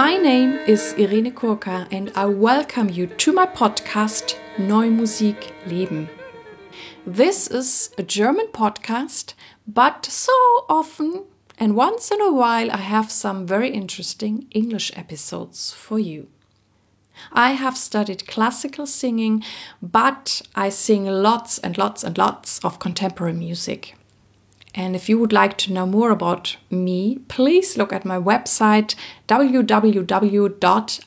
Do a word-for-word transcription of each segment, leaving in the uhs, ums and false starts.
My name is Irene Kurka and I welcome you to my podcast Neue Musik Leben. This is a German podcast, but so often and once in a while I have some very interesting English episodes for you. I have studied classical singing, but I sing lots and lots and lots of contemporary music. And if you would like to know more about me, please look at my website w w w dot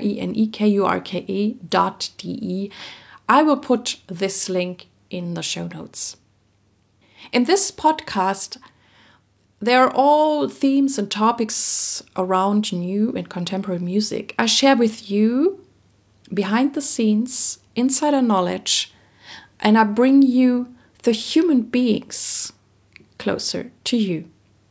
irenekurka dot d e. I will put this link in the show notes. In this podcast, there are all themes and topics around new and contemporary music. I share with you behind the scenes, insider knowledge, and I bring you the human beings closer to you.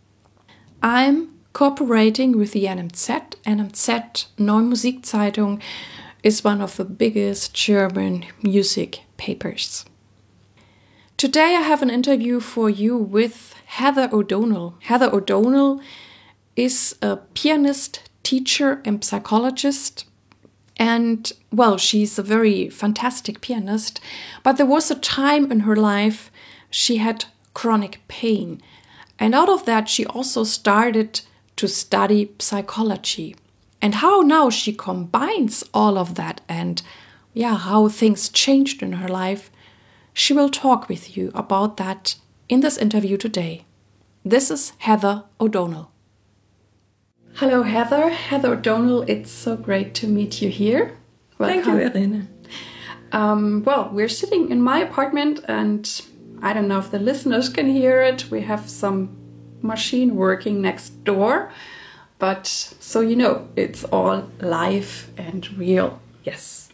I'm cooperating with the N M Z. N M Z Neue Musikzeitung is one of the biggest German music papers. Today I have an interview for you with Heather O'Donnell. Heather O'Donnell is a pianist, teacher, and psychologist. And, well, she's a very fantastic pianist. But there was a time in her life she had chronic pain. And out of that, she also started to study psychology. And how now she combines all of that and, yeah, how things changed in her life. She will talk with you about that in this interview today. This is Heather O'Donnell. Hello, Heather. Heather O'Donnell, it's so great to meet you here. Welcome. Thank you, Irene. Um, well, we're sitting in my apartment and I don't know if the listeners can hear it. We have some machine working next door. But so you know, it's all live and real. Yes.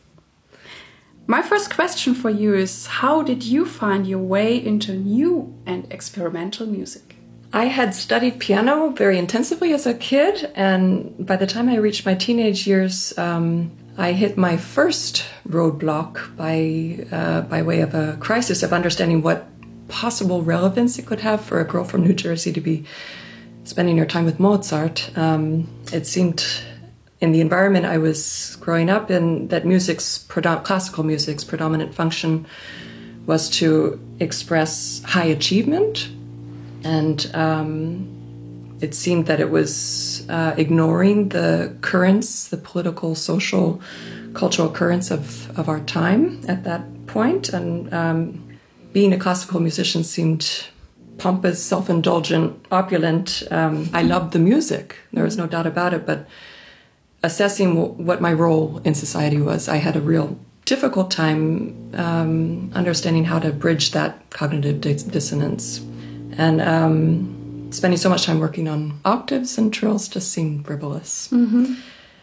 My first question for you is, how did you find your way into new and experimental music? I had studied piano very intensively as a kid, and by the time I reached my teenage years, um, I hit my first roadblock by uh, by way of a crisis of understanding what possible relevance it could have for a girl from New Jersey to be spending her time with Mozart. Um, it seemed in the environment I was growing up in that music's predom- classical music's predominant function was to express high achievement. And um, it seemed that it was uh, ignoring the currents, the political, social, cultural currents of, of our time at that point. And um, being a classical musician seemed pompous, self-indulgent, opulent. Um, I loved the music. There was no doubt about it. But assessing w- what my role in society was, I had a real difficult time um, understanding how to bridge that cognitive dis- dissonance. And um, spending so much time working on octaves and trills just seemed frivolous. Mm-hmm.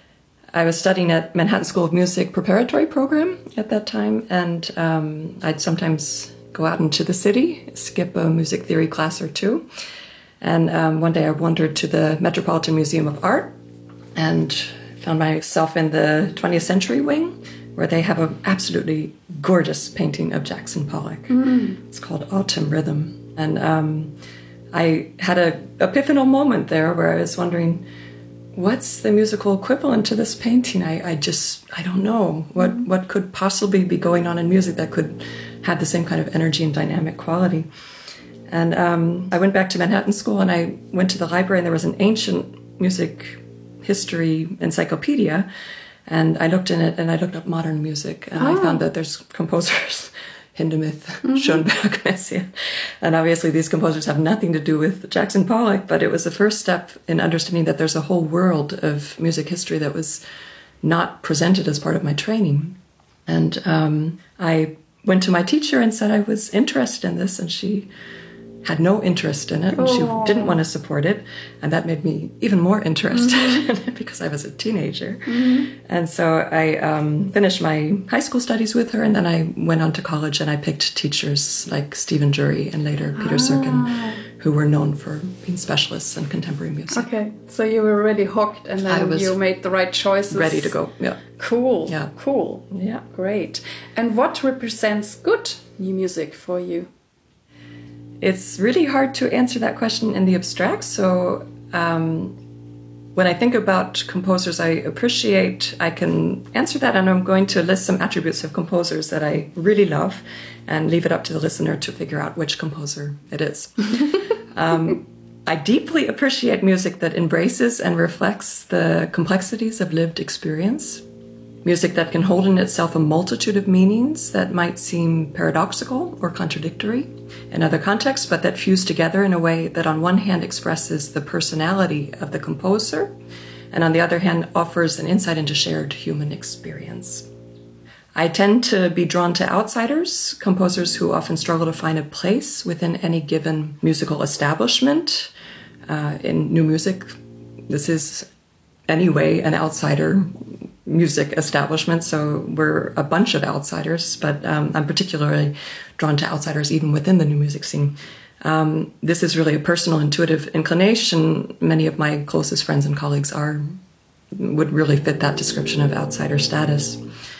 I was studying at Manhattan School of Music preparatory program at that time, and um, I'd sometimes go out into the city, skip a music theory class or two. And um, one day I wandered to the Metropolitan Museum of Art and found myself in the twentieth century wing, where they have an absolutely gorgeous painting of Jackson Pollock. Mm. It's called Autumn Rhythm. And um, I had a epiphanal moment there where I was wondering, what's the musical equivalent to this painting? I, I just, I don't know. What, mm-hmm. what could possibly be going on in music that could have the same kind of energy and dynamic quality? And um, I went back to Manhattan School and I went to the library and there was an ancient music history encyclopedia. And I looked in it and I looked up modern music. And oh. I found that there's composers Hindemith, mm-hmm. Schoenberg, Messiaen. And obviously these composers have nothing to do with Jackson Pollock, but it was the first step in understanding that there's a whole world of music history that was not presented as part of my training. And um, I went to my teacher and said I was interested in this, and she had no interest in it, and she didn't want to support it. And that made me even more interested mm-hmm. in it because I was a teenager. Mm-hmm. And so I um, finished my high school studies with her, and then I went on to college and I picked teachers like Stephen Jury and later Peter ah. Serkin, who were known for being specialists in contemporary music. Okay, so you were really hooked and then you made the right choices. Ready to go, yeah. Cool, yeah. cool. Yeah. Great. And what represents good new music for you? It's really hard to answer that question in the abstract. So um, When I think about composers I appreciate, I can answer that, and I'm going to list some attributes of composers that I really love and leave it up to the listener to figure out which composer it is. um, I deeply appreciate music that embraces and reflects the complexities of lived experience. Music that can hold in itself a multitude of meanings that might seem paradoxical or contradictory in other contexts, but that fuse together in a way that on one hand expresses the personality of the composer, and on the other hand offers an insight into shared human experience. I tend to be drawn to outsiders, composers who often struggle to find a place within any given musical establishment. Uh, in new music, this is anyway an outsider music establishment, so we're a bunch of outsiders, but um, I'm particularly drawn to outsiders even within the new music scene. Um, this is really a personal, intuitive inclination. Many of my closest friends and colleagues are would really fit that description of outsider status.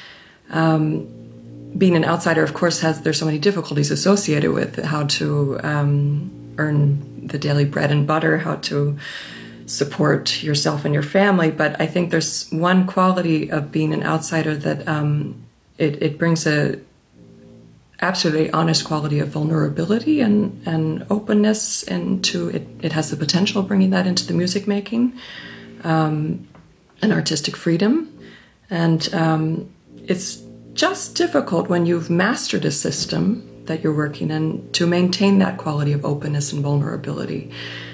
Um, being an outsider, of course, has there's so many difficulties associated with how to um, earn the daily bread and butter, how to support yourself and your family. But I think there's one quality of being an outsider that um, it, it brings a absolutely honest quality of vulnerability and, and openness into it. It has the potential of bringing that into the music making, um, and artistic freedom. And um, it's just difficult when you've mastered a system that you're working in to maintain that quality of openness and vulnerability.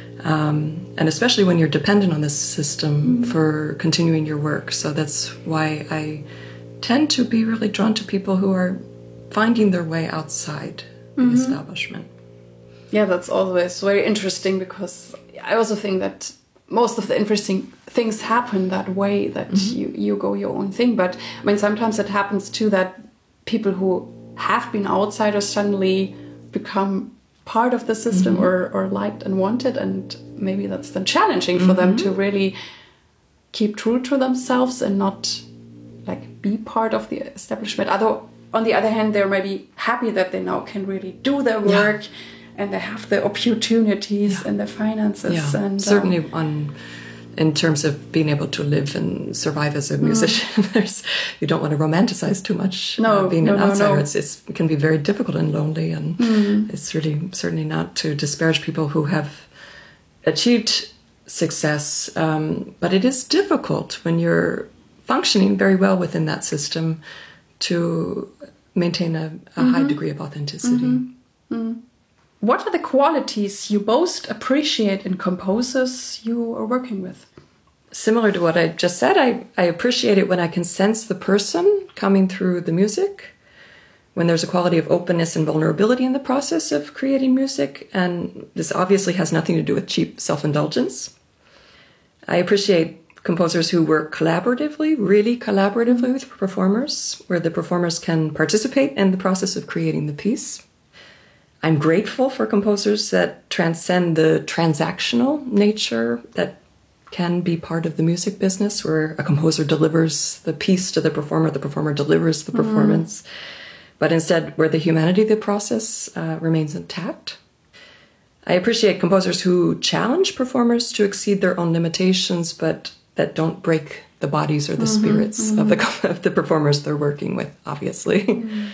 Um, and especially when you're dependent on this system for continuing your work. So that's why I tend to be really drawn to people who are finding their way outside mm-hmm. the establishment. Yeah, that's always very interesting, because I also think that most of the interesting things happen that way, that mm-hmm. you, you go your own thing. But I mean, sometimes it happens too that people who have been outsiders suddenly become part of the system mm-hmm. or, or liked and wanted, and maybe that's then challenging for mm-hmm. them to really keep true to themselves and not like be part of the establishment. Although on the other hand, they're maybe happy that they now can really do their work yeah. and they have the opportunities yeah. and the finances. Yeah. And certainly um, on in terms of being able to live and survive as a musician, mm. there's you don't want to romanticize too much. No, uh, being no, an no, outsider, no. It's, it's, it can be very difficult and lonely, and mm. it's really certainly not to disparage people who have achieved success, um, but it is difficult when you're functioning very well within that system to maintain a, a mm-hmm. high degree of authenticity. Mm-hmm. Mm. What are the qualities you most appreciate in composers you are working with? Similar to what I just said, I, I appreciate it when I can sense the person coming through the music, when there's a quality of openness and vulnerability in the process of creating music, and this obviously has nothing to do with cheap self-indulgence. I appreciate composers who work collaboratively, really collaboratively with performers, where the performers can participate in the process of creating the piece. I'm grateful for composers that transcend the transactional nature that can be part of the music business, where a composer delivers the piece to the performer, the performer delivers the performance, mm. but instead where the humanity of the process uh, remains intact. I appreciate composers who challenge performers to exceed their own limitations, but that don't break the bodies or the mm-hmm, spirits mm-hmm. of the of the performers they're working with, obviously. Mm.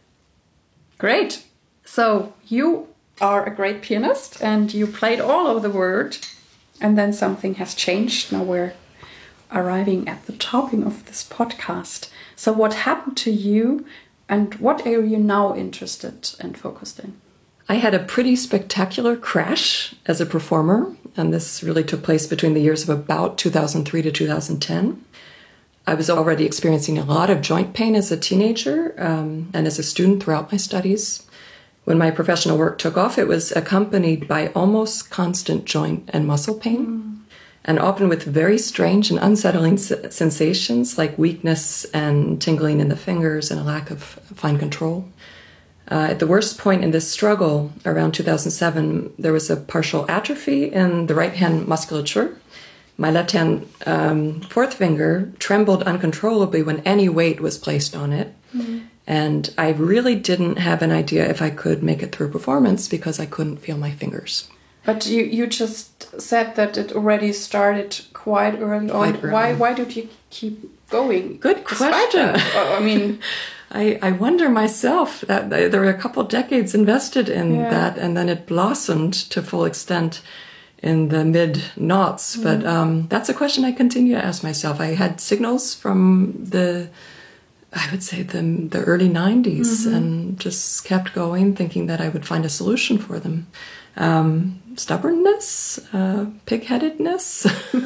Great. So you are a great pianist and you played all over the world, and then something has changed. Now we're arriving at the topping of this podcast. So what happened to you, and what are you now interested and focused in? I had a pretty spectacular crash as a performer, and this really took place between the years of about two thousand three to two thousand ten. I was already experiencing a lot of joint pain as a teenager um, and as a student throughout my studies. When my professional work took off, it was accompanied by almost constant joint and muscle pain, mm. and often with very strange and unsettling s- sensations like weakness and tingling in the fingers and a lack of fine control. Uh, at the worst point in this struggle, around two thousand seven, there was a partial atrophy in the right hand musculature. My left hand um, fourth finger trembled uncontrollably when any weight was placed on it. Mm. And I really didn't have an idea if I could make it through performance because I couldn't feel my fingers. But you, you just said that it already started quite early on. Quite early. Why why did you keep going? Good question. I mean, I, I wonder myself that there were a couple of decades invested in yeah. that, and then it blossomed to full extent in the mid-noughts. Mm. But um, that's a question I continue to ask myself. I had signals from the, I would say, the, the early nineties, mm-hmm. and just kept going, thinking that I would find a solution for them. Um, stubbornness, uh, pig-headedness.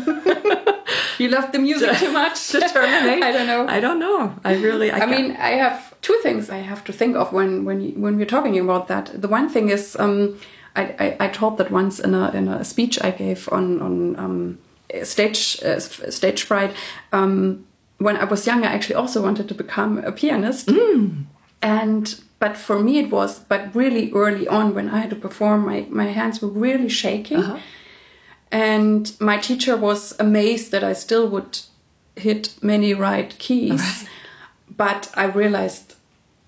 You love the music too much. Determination. I don't know. I don't know. I really. I, I mean, I have two things I have to think of when when you, when we're talking about that. The one thing is, um, I, I I told that once in a in a speech I gave on on um, stage uh, stage fright. Um, when I was young, I actually also wanted to become a pianist, mm. and but for me it was but really early on when I had to perform. My my hands were really shaking. Uh-huh. And my teacher was amazed that I still would hit many right keys. Right. But I realized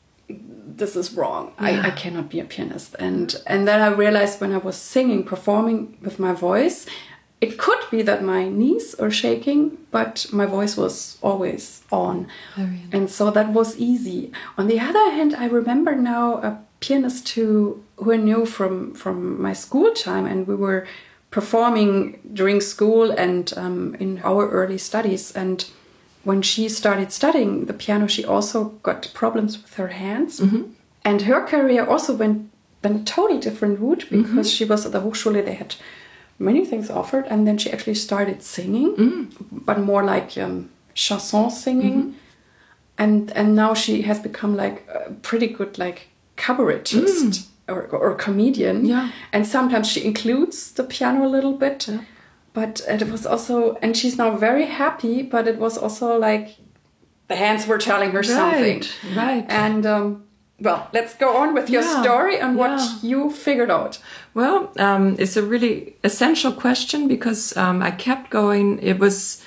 this is wrong. Yeah. I, I cannot be a pianist. And and then I realized when I was singing, performing with my voice, it could be that my knees are shaking, but my voice was always on. Very and so that was easy. On the other hand, I remember now a pianist who, who I knew from, from my school time, and we were performing during school and um, in our early studies. And when she started studying the piano, she also got problems with her hands. Mm-hmm. And her career also went, went a totally different route, because mm-hmm. she was at the Hochschule. They had many things offered. And then she actually started singing, mm-hmm. but more like um, chanson singing. Mm-hmm. And and now she has become like a pretty good like cabaretist. Mm. Or, or comedian, yeah, and sometimes she includes the piano a little bit, yeah. but it was also, and she's now very happy. But it was also like the hands were telling her right, something, right? And um, well, let's go on with your yeah, story and what yeah. you figured out. Well, um, it's a really essential question, because um, I kept going. It was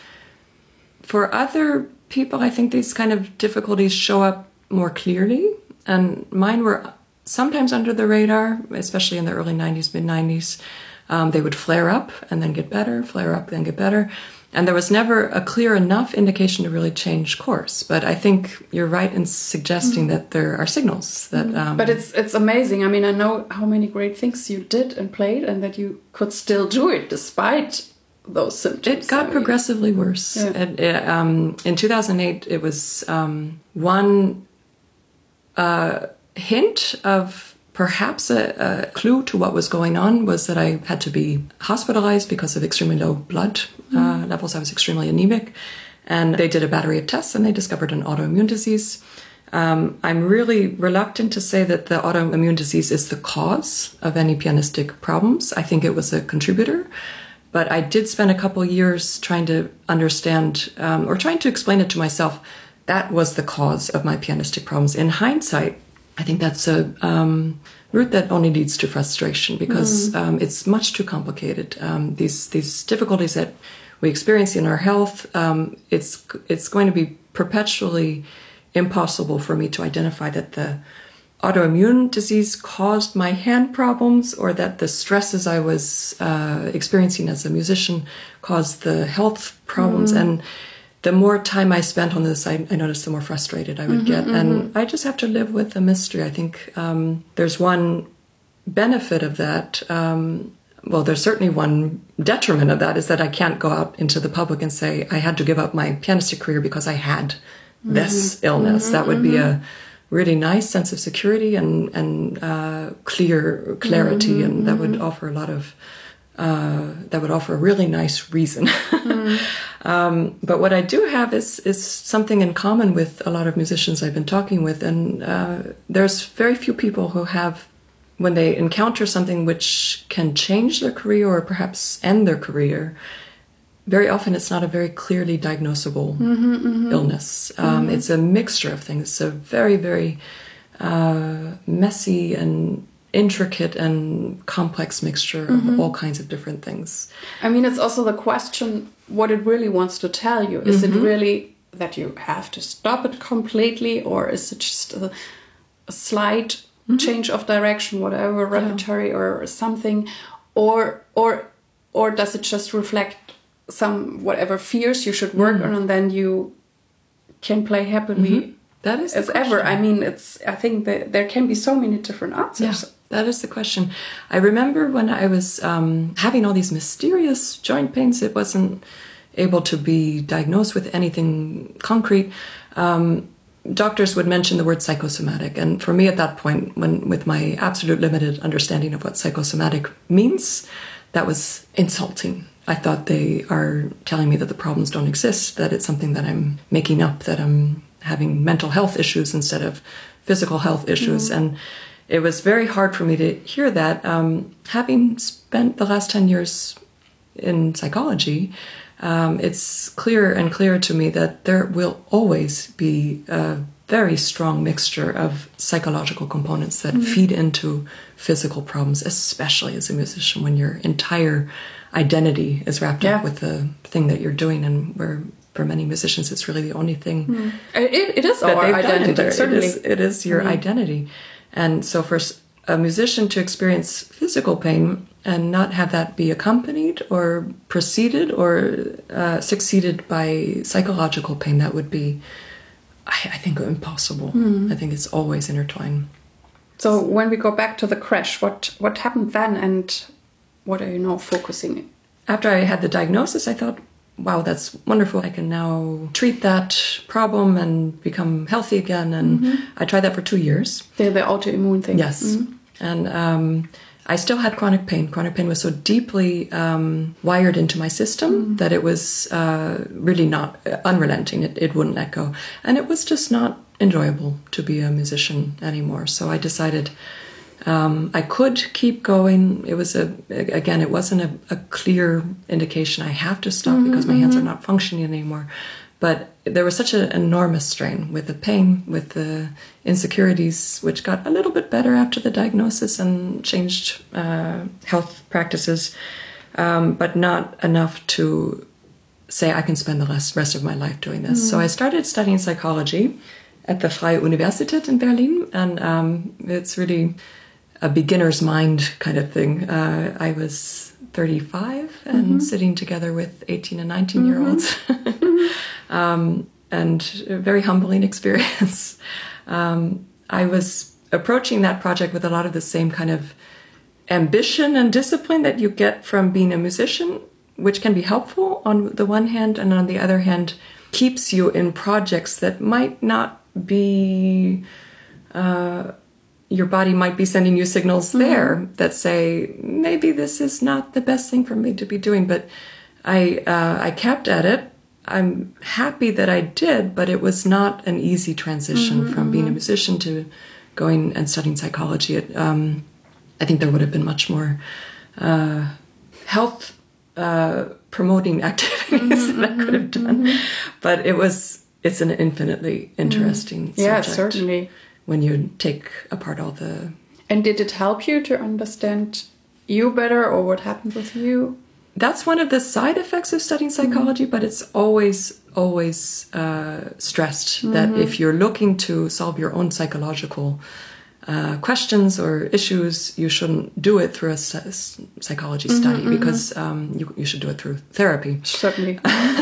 for other people. I think these kind of difficulties show up more clearly, and mine were sometimes under the radar, especially in the early nineties, mid nineties. Um, they would flare up and then get better, flare up, then get better. And there was never a clear enough indication to really change course. But I think you're right in suggesting mm-hmm. that there are signals that... Um, but it's it's amazing. I mean, I know how many great things you did and played, and that you could still do it despite those symptoms. It got I mean, progressively worse. Yeah. It, it, um, in two thousand eight, it was um, one... Uh, hint of perhaps a, a clue to what was going on was that I had to be hospitalized because of extremely low blood uh, mm. levels. I was extremely anemic, and they did a battery of tests and they discovered an autoimmune disease. Um, I'm really reluctant to say that the autoimmune disease is the cause of any pianistic problems. I think it was a contributor, but I did spend a couple years trying to understand um, or trying to explain it to myself. That was the cause of my pianistic problems. In hindsight, I think that's a um, route that only leads to frustration, because mm. um, it's much too complicated. Um, these these difficulties that we experience in our health, um, it's it's going to be perpetually impossible for me to identify that the autoimmune disease caused my hand problems, or that the stresses I was uh, experiencing as a musician caused the health problems. Mm. And the more time I spent on this, I, I noticed the more frustrated I would mm-hmm, get. Mm-hmm. And I just have to live with the mystery. I think um, there's one benefit of that. Um, well, there's certainly one detriment of that, is that I can't go out into the public and say I had to give up my pianistic career because I had mm-hmm. this illness. Mm-hmm, that would mm-hmm. be a really nice sense of security and, and uh, clear clarity. Mm-hmm, and that mm-hmm. would offer a lot of Uh, that would offer a really nice reason. mm. um, but what I do have is is something in common with a lot of musicians I've been talking with, and uh, there's very few people who have, when they encounter something which can change their career or perhaps end their career, very often it's not a very clearly diagnosable mm-hmm, mm-hmm. illness. Um, mm-hmm. It's a mixture of things. It's a very, very uh, messy and intricate and complex mixture of mm-hmm. all kinds of different things. I mean, it's also the question what it really wants to tell you. Is mm-hmm. it really that you have to stop it completely, or is it just a, a slight mm-hmm. change of direction, whatever, repertory yeah. or something, or or or does it just reflect some whatever fears you should work mm. on, and then you can play happily mm-hmm. that is as ever. I mean, it's. I think that there can be so many different answers. Yeah, that is the question. I remember when I was um, having all these mysterious joint pains, it wasn't able to be diagnosed with anything concrete. Um, doctors would mention the word psychosomatic, and for me at that point, when with my absolute limited understanding of what psychosomatic means, that was insulting. I thought they are telling me that the problems don't exist, that it's something that I'm making up, that I'm having mental health issues instead of physical health issues. Mm. And it was very hard for me to hear that. Um, having spent the last ten years in psychology, um, it's clearer and clearer to me that there will always be a very strong mixture of psychological components that mm. feed into physical problems, especially as a musician, when your entire identity is wrapped yeah. up with the thing that you're doing, and where for many musicians it's really the only thing mm. it, it is our identity. Certainly, it is, it is your mm. identity. And so for a musician to experience physical pain and not have that be accompanied or preceded or uh, succeeded by psychological pain, that would be, I, I think, impossible. Mm. I think it's always intertwined. So when we go back to the crash, what what happened then, and what are you now focusing on? After I had the diagnosis, I thought, wow, that's wonderful. I can now treat that problem and become healthy again. And mm-hmm. I tried that for two years. The, the autoimmune thing. Yes. Mm-hmm. And um, I still had chronic pain. Chronic pain was so deeply um, wired into my system mm-hmm. that it was uh, really not uh, unrelenting. It, it wouldn't let go. And it was just not enjoyable to be a musician anymore. So I decided um, I could keep going. It was a, again, it wasn't a, a clear indication I have to stop mm-hmm, because my mm-hmm. hands are not functioning anymore. But there was such an enormous strain with the pain, with the insecurities, which got a little bit better after the diagnosis and changed uh, health practices, um, but not enough to say I can spend the rest, rest of my life doing this. Mm. So I started studying psychology at the Freie Universität in Berlin, and um, it's really a beginner's mind kind of thing. Uh, I was thirty-five and mm-hmm. sitting together with eighteen and nineteen year olds. Mm-hmm. um, and a very humbling experience. um, I was approaching that project with a lot of the same kind of ambition and discipline that you get from being a musician, which can be helpful on the one hand, and on the other hand keeps you in projects that might not be uh, your body might be sending you signals mm-hmm. there that say, maybe this is not the best thing for me to be doing. But I uh, I kept at it. I'm happy that I did, but it was not an easy transition mm-hmm, from being a musician to going and studying psychology. It, um, I think there would have been much more uh, health uh, promoting activities mm-hmm, that I could have done. Mm-hmm. But it was, it's an infinitely interesting mm-hmm. yeah, subject. Certainly. When you take apart all the... And did it help you to understand you better, or what happened with you? That's one of the side effects of studying psychology, mm-hmm. but it's always, always uh, stressed mm-hmm. that if you're looking to solve your own psychological uh, questions or issues, you shouldn't do it through a psychology mm-hmm, study mm-hmm. because um, you, you should do it through therapy. Certainly.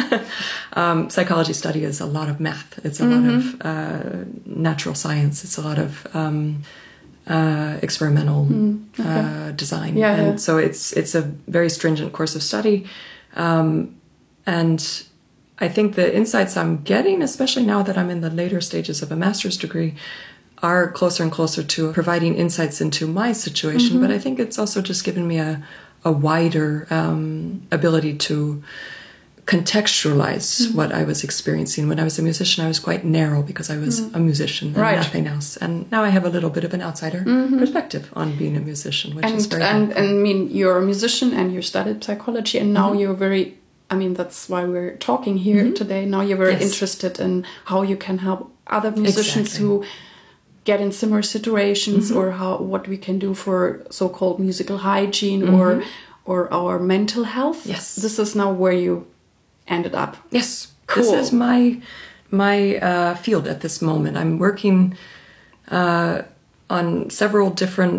um, psychology study is a lot of math. It's a mm-hmm. lot of uh, natural science. It's a lot of um, uh, experimental mm, okay. uh, design. Yeah, and yeah. so it's it's a very stringent course of study. Um, and I think the insights I'm getting, especially now that I'm in the later stages of a master's degree, are closer and closer to providing insights into my situation. Mm-hmm. But I think it's also just given me a, a wider um, ability to contextualize mm-hmm. what I was experiencing. When I was a musician, I was quite narrow because I was mm-hmm. a musician and right. nothing else. And now I have a little bit of an outsider mm-hmm. perspective on being a musician, which and, is very and, helpful. and I mean, you're a musician and you studied psychology, and now mm-hmm. you're very... I mean, that's why we're talking here mm-hmm. today. Now you're very yes. interested in how you can help other musicians exactly. who get in similar situations, mm-hmm. or how what we can do for so-called musical hygiene mm-hmm. or or our mental health. Yes, this is now where you ended up. Yes, cool. This is my my uh, field at this moment. I'm working uh, on several different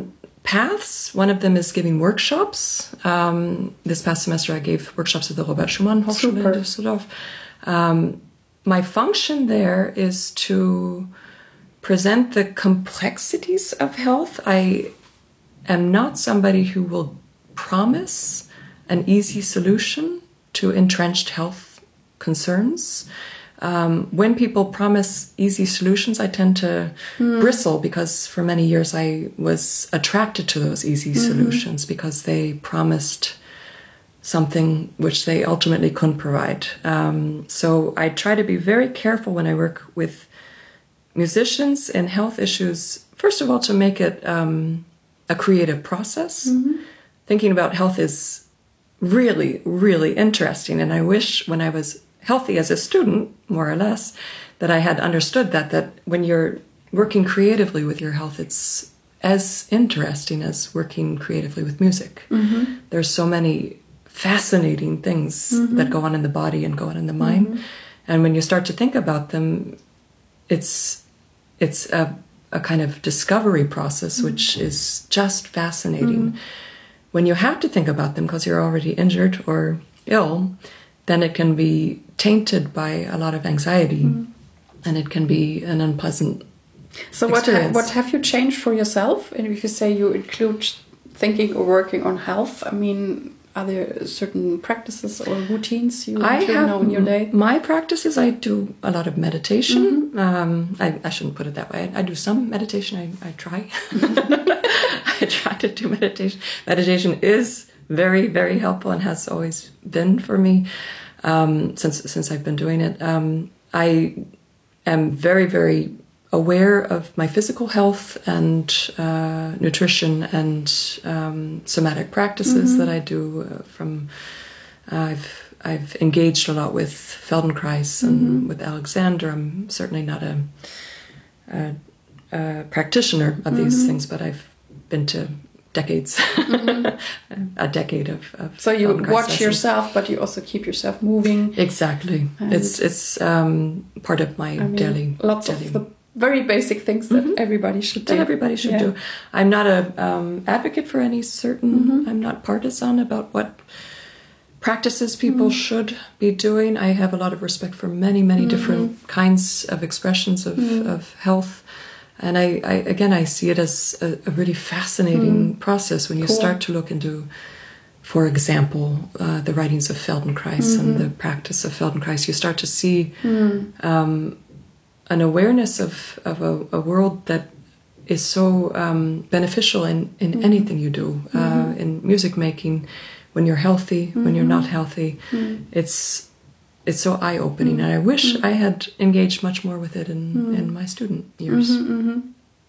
paths. One of them is giving workshops. Um, this past semester I gave workshops at the Robert Schumann Hochschule in Düsseldorf. Um, my function there is to present the complexities of health. I am not somebody who will promise an easy solution to entrenched health concerns. Um, when people promise easy solutions, I tend to mm. bristle, because for many years I was attracted to those easy mm-hmm. solutions because they promised something which they ultimately couldn't provide. Um, so I try to be very careful when I work with musicians and health issues, first of all, to make it um, a creative process. Mm-hmm. Thinking about health is really, really interesting. And I wish when I was healthy as a student, more or less, that I had understood that, that when you're working creatively with your health, it's as interesting as working creatively with music. Mm-hmm. There's so many fascinating things mm-hmm. that go on in the body and go on in the mind. Mm-hmm. And when you start to think about them, it's it's a, a kind of discovery process, mm-hmm. which is just fascinating. Mm-hmm. When you have to think about them because you're already injured or ill, then it can be tainted by a lot of anxiety, mm-hmm. and it can be an unpleasant So what ha- what have you changed for yourself? And if you say you include thinking or working on health, I mean, are there certain practices or routines you I include have now in your day? My practices, I do a lot of meditation. Mm-hmm. Um, I, I shouldn't put it that way. I, I do some meditation. I, I try. I try to do meditation. Meditation is very, very helpful and has always been for me um, since since I've been doing it. Um, I am very, very aware of my physical health and uh, nutrition and um, somatic practices mm-hmm. that I do. Uh, from uh, I've I've engaged a lot with Feldenkrais and mm-hmm. with Alexander. I'm certainly not a, a, a practitioner of mm-hmm. these things, but I've been to decades, mm-hmm. a decade of, of so you Feldenkrais watch sessions. Yourself, but you also keep yourself moving. Exactly, and it's it's um, part of my I mean, daily. Lots daily. of the very basic things that mm-hmm. everybody should do. That everybody should yeah. do. I'm not a um, advocate for any certain. Mm-hmm. I'm not partisan about what practices people mm-hmm. should be doing. I have a lot of respect for many, many mm-hmm. different kinds of expressions of, mm-hmm. of health. And I, I, again, I see it as a, a really fascinating mm. process when you cool. start to look into, for example, uh, the writings of Feldenkrais mm-hmm. and the practice of Feldenkrais. You start to see mm. um, an awareness of, of a, a world that is so um, beneficial in, in mm-hmm. anything you do. Mm-hmm. Uh, in music making, when you're healthy, mm-hmm. when you're not healthy, mm-hmm. it's It's so eye-opening, mm-hmm. and I wish mm-hmm. I had engaged much more with it in, mm-hmm. in my student years. Mm-hmm, mm-hmm.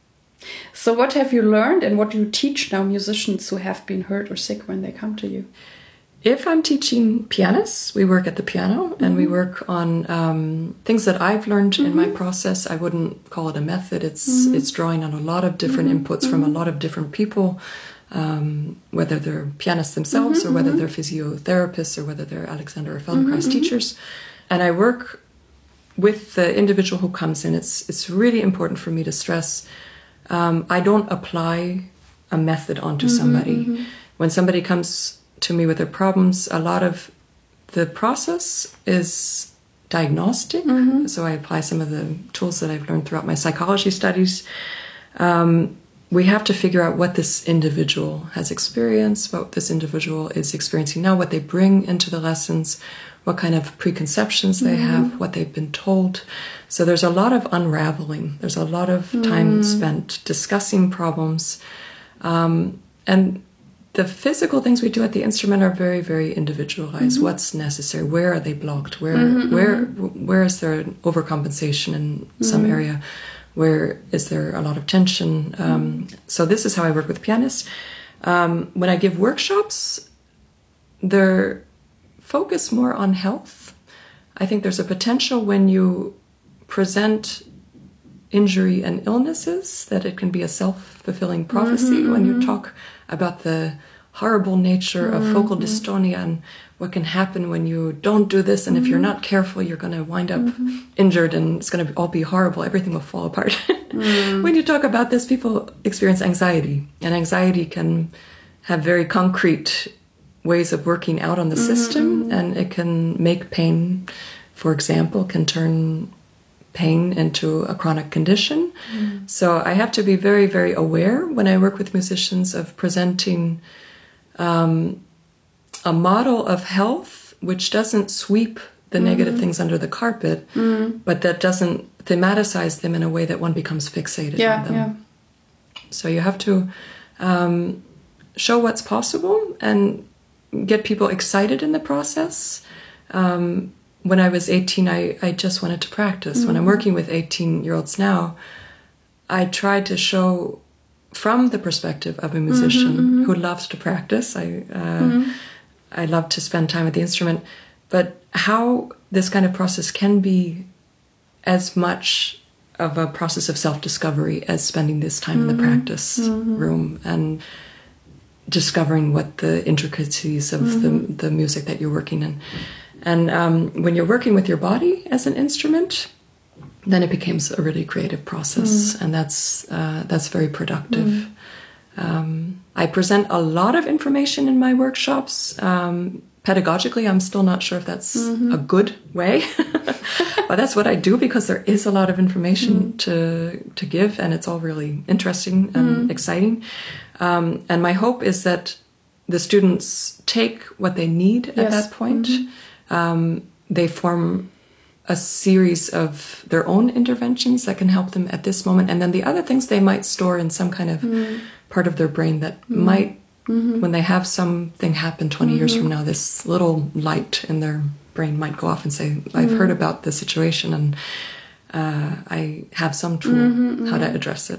So what have you learned, and what do you teach now musicians who have been hurt or sick when they come to you? If I'm teaching pianists, we work at the piano, mm-hmm. and we work on um, things that I've learned mm-hmm. in my process. I wouldn't call it a method. It's mm-hmm. it's drawing on a lot of different mm-hmm. inputs mm-hmm. from a lot of different people. Um, whether they're pianists themselves mm-hmm, or whether mm-hmm. they're physiotherapists or whether they're Alexander or Feldenkrais mm-hmm, teachers. And I work with the individual who comes in. It's it's really important for me to stress, um, I don't apply a method onto mm-hmm, somebody. Mm-hmm. When somebody comes to me with their problems, a lot of the process is diagnostic. Mm-hmm. So I apply some of the tools that I've learned throughout my psychology studies. Um, We have to figure out what this individual has experienced, what this individual is experiencing now, what they bring into the lessons, what kind of preconceptions they mm-hmm. have, what they've been told. So there's a lot of unraveling. There's a lot of time mm. spent discussing problems. Um, and the physical things we do at the instrument are very, very individualized. Mm-hmm. What's necessary? Where are they blocked? Where, mm-hmm. where, where is there an overcompensation in mm-hmm. some area? Where is there a lot of tension? Um, mm. So this is how I work with pianists. Um, when I give workshops, they're focused more on health. I think there's a potential when you present injury and illnesses that it can be a self-fulfilling prophecy. Mm-hmm, when mm-hmm. you talk about the horrible nature of Mm-hmm. focal dystonia and what can happen when you don't do this, and mm-hmm. if you're not careful, you're going to wind up mm-hmm. injured, and it's going to all be horrible. Everything will fall apart. Mm. When you talk about this, people experience anxiety, and anxiety can have very concrete ways of working out on the mm-hmm. system, and it can make pain, for example, can turn pain into a chronic condition. Mm. So I have to be very, very aware when I work with musicians of presenting um, a model of health which doesn't sweep the mm. negative things under the carpet, mm. but that doesn't thematicize them in a way that one becomes fixated yeah, on them. Yeah. So you have to um, show what's possible and get people excited in the process. Um, when I was eighteen, I, I just wanted to practice. Mm-hmm. When I'm working with eighteen-year-olds now, I tried to show from the perspective of a musician mm-hmm. who loves to practice. I uh, mm-hmm. I love to spend time with the instrument, but how this kind of process can be as much of a process of self-discovery as spending this time mm-hmm. in the practice mm-hmm. room and discovering what the intricacies of mm-hmm. the, the music that you're working in. And um, when you're working with your body as an instrument, then it becomes a really creative process, mm. and that's uh, that's very productive. Mm. Um, I present a lot of information in my workshops. Um, pedagogically, I'm still not sure if that's mm-hmm. a good way, but that's what I do because there is a lot of information mm. to to give, and it's all really interesting and mm. exciting. Um, and my hope is that the students take what they need at yes. that point. Mm-hmm. Um, they form a series of their own interventions that can help them at this moment. And then the other things they might store in some kind of mm. part of their brain that mm. might, mm-hmm. when they have something happen twenty mm-hmm. years from now, this little light in their brain might go off and say, I've mm. heard about the situation and uh, I have some tool mm-hmm, how mm-hmm. to address it.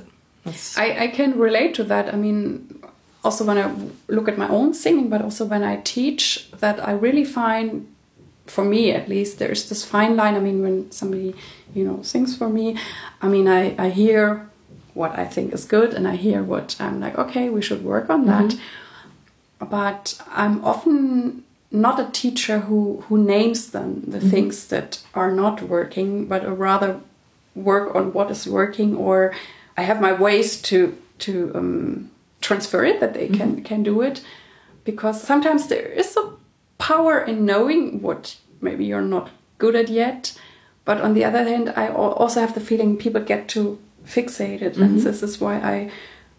I, I can relate to that. I mean, also when I look at my own singing, but also when I teach, that I really find, for me at least, there's this fine line. I mean, when somebody, you know, sings for me, I mean, I, I hear what I think is good and I hear what I'm like, okay, we should work on that. Mm-hmm. But I'm often not a teacher who, who names them, the mm-hmm. things that are not working, but rather work on what is working, or I have my ways to, to um, transfer it, that they mm-hmm. can, can do it. Because sometimes there is a power in knowing what maybe you're not good at yet, but on the other hand, I also have the feeling people get too fixated, mm-hmm. and this is why I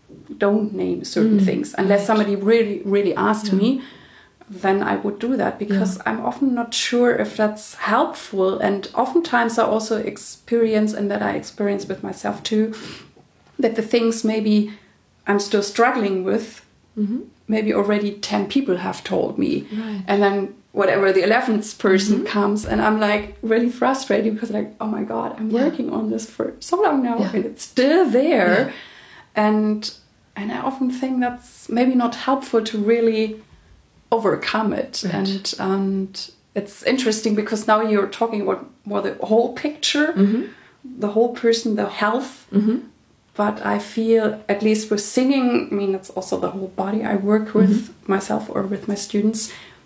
don't name certain mm-hmm. things unless somebody really, really asked yeah. me. Then I would do that because yeah. I'm often not sure if that's helpful, and oftentimes I also experience, and that I experience with myself too, that the things maybe I'm still struggling with. Mm-hmm. Maybe already ten people have told me. Right. And then whatever, the eleventh person mm-hmm. comes and I'm like really frustrated because like, oh my God, I'm yeah. working on this for so long now yeah. and it's still there. Yeah. And and I often think that's maybe not helpful to really overcome it. Right. And and it's interesting because now you're talking about more the whole picture, mm-hmm. the whole person, the health. Mm-hmm. But I feel, at least with singing, I mean, it's also the whole body I work with mm-hmm. myself or with my students.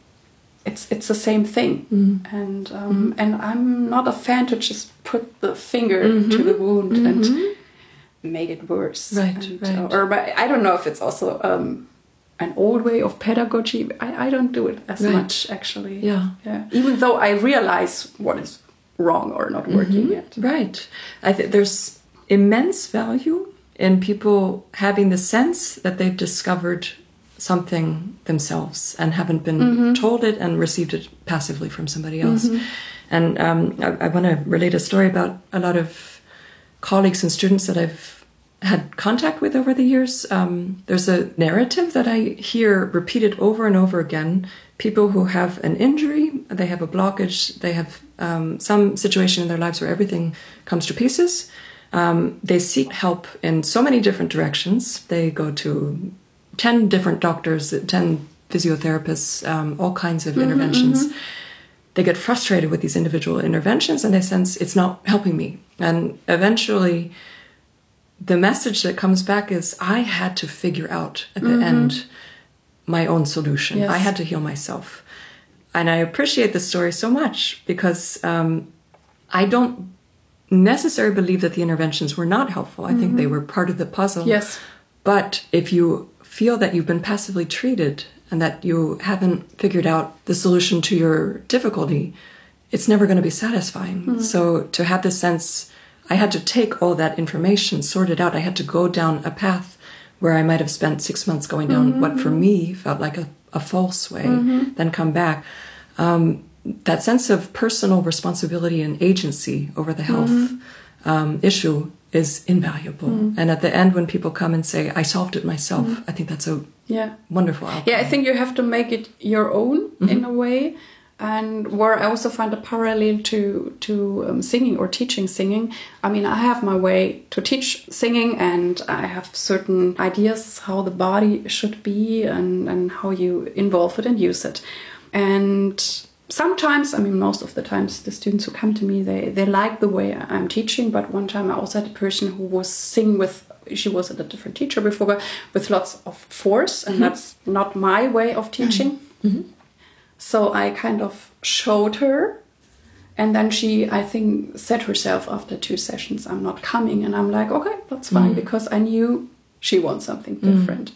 It's it's the same thing. Mm-hmm. And um, mm-hmm. and I'm not a fan to just put the finger mm-hmm. to the wound mm-hmm. and make it worse. Right, and, right. Uh, or but I don't know if it's also um, an old way of pedagogy. I, I don't do it as right. much, actually. Yeah. yeah. Even though I realize what is wrong or not working mm-hmm. yet. Right. I think there's immense value in people having the sense that they've discovered something themselves and haven't been mm-hmm. told it and received it passively from somebody else. Mm-hmm. And um, I, I want to relate a story about a lot of colleagues and students that I've had contact with over the years. Um, there's a narrative that I hear repeated over and over again. People who have an injury, they have a blockage, they have um, some situation in their lives where everything comes to pieces. Um, they seek help in so many different directions. They go to ten different doctors, ten physiotherapists, um, all kinds of mm-hmm, interventions. Mm-hmm. They get frustrated with these individual interventions and they sense it's not helping me. And eventually the message that comes back is, I had to figure out at the mm-hmm. end my own solution. Yes. I had to heal myself. And I appreciate this story so much because um, I don't necessarily believe that the interventions were not helpful. I mm-hmm. think they were part of the puzzle. Yes. But if you feel that you've been passively treated and that you haven't figured out the solution to your difficulty, it's never going to be satisfying. Mm-hmm. So to have this sense, I had to take all that information, sort it out. I had to go down a path where I might have spent six months going down mm-hmm. what for me felt like a, a false way, mm-hmm. then come back. Um, that sense of personal responsibility and agency over the health mm-hmm. um, issue is invaluable. Mm-hmm. And at the end, when people come and say, I solved it myself, mm-hmm. I think that's a yeah. wonderful outcome. Yeah, I think you have to make it your own mm-hmm. in a way. And where I also find a parallel to to um, singing or teaching singing. I mean, I have my way to teach singing, and I have certain ideas how the body should be and, and how you involve it and use it. And sometimes, I mean, most of the times, the students who come to me, they, they like the way I'm teaching. But one time I also had a person who was singing with, she was a different teacher before, but with lots of force. And mm-hmm. that's not my way of teaching. Mm-hmm. So I kind of showed her, and then she, I think, said herself after two sessions, I'm not coming. And I'm like, okay, that's fine, mm. because I knew she wants something different. Mm.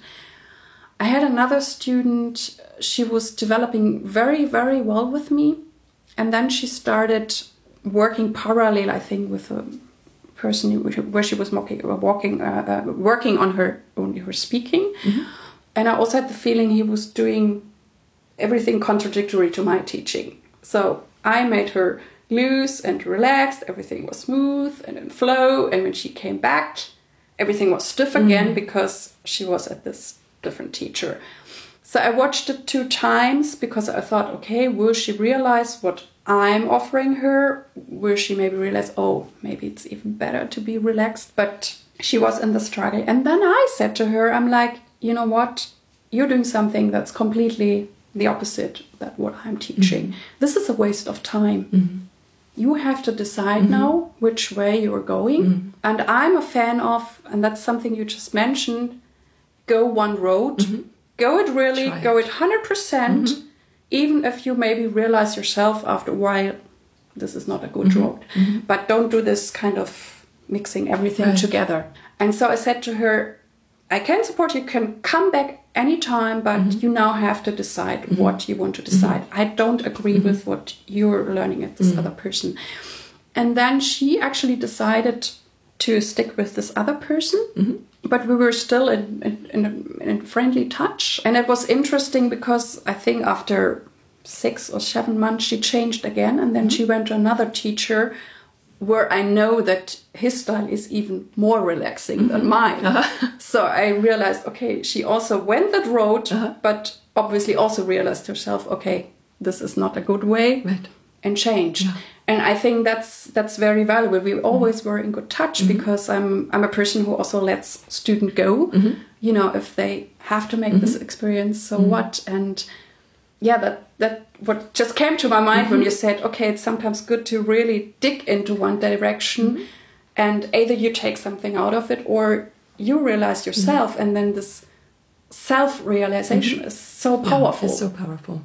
I had another student, she was developing very, very well with me. And then she started working parallel, I think, with a person where she was walking, walking uh, uh, working on her, on her speaking. Mm-hmm. And I also had the feeling he was doing everything contradictory to my teaching. So I made her loose and relaxed, everything was smooth and in flow, and when she came back, everything was stiff again mm-hmm. because she was at this different teacher. So I watched it two times because I thought, okay, will she realize what I'm offering her? Will she maybe realize, oh, maybe it's even better to be relaxed? But she was in the struggle. And then I said to her, I'm like, you know what? You're doing something that's completely the opposite that what I'm teaching. Mm-hmm. This is a waste of time. Mm-hmm. You have to decide mm-hmm. now which way you're going. Mm-hmm. And I'm a fan of, and that's something you just mentioned, go one road. Mm-hmm. Go it really, Try go it one hundred percent, mm-hmm. even if you maybe realize yourself after a while, this is not a good mm-hmm. road. Mm-hmm. But don't do this kind of mixing everything right. together. And so I said to her, I can support you, can come back anytime, but mm-hmm. you now have to decide mm-hmm. what you want to decide. Mm-hmm. I don't agree mm-hmm. with what you're learning at this mm-hmm. other person. And then she actually decided to stick with this other person, mm-hmm. but we were still in, in, in, in friendly touch. And it was interesting because I think after six or seven months, she changed again. And then mm-hmm. she went to another teacher where I know that his style is even more relaxing mm-hmm. than mine. Uh-huh. So I realized, okay, she also went that road, uh-huh. but obviously also realized herself, okay, this is not a good way, right. and changed. Yeah. And I think that's that's very valuable. We always mm-hmm. were in good touch mm-hmm. because I'm I'm a person who also lets student go. Mm-hmm. You know, if they have to make mm-hmm. this experience, so mm-hmm. what? And yeah, that that what just came to my mind mm-hmm. when you said, okay, it's sometimes good to really dig into one direction, mm-hmm. and either you take something out of it or you realize yourself, mm-hmm. and then this self-realization mm-hmm. is so powerful. Yeah, it's so powerful.